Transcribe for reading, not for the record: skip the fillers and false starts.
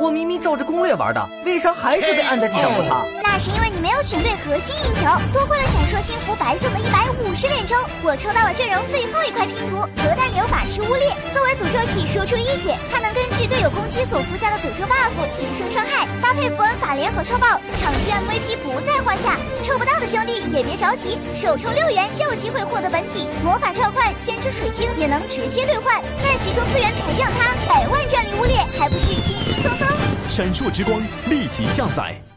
我明明照着攻略玩的，为啥还是被按在地上不擦？ 那是因为你没有选对核心银球，多亏了闪烁星符白色的150连抽，我抽到了阵容最后一块拼图核弹流法师乌烈。作为诅咒系输出一姐，它能根据队友攻击所附加的诅咒 buff 提升伤害，搭配符文法莲和超爆，场均 MVP 不在话下。抽不到的兄弟也别着急，首充6元就有机会获得本体魔法超快，先知水晶也能直接兑换，再集中资源培养它，100万战力乌烈还不是轻轻松松？ 闪烁之光立即下载。